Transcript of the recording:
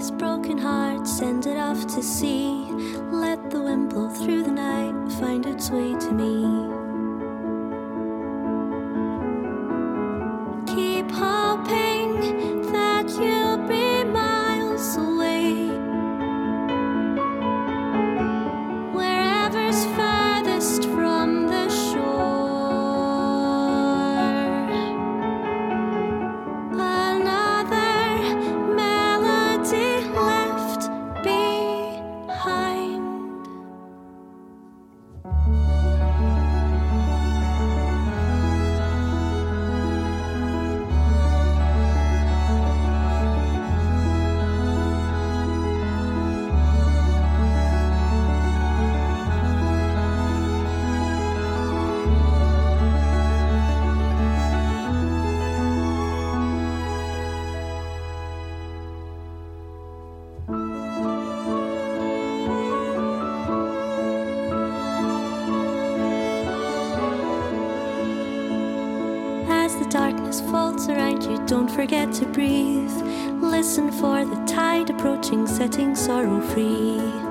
this broken heart, send it off to sea. Let the wind blow through the night, find its way to me. Keep hoping that you'll be miles away, wherever's furthest from the shore. As the darkness folds around you, don't forget to breathe. Listen for the tide approaching, setting sorrow free.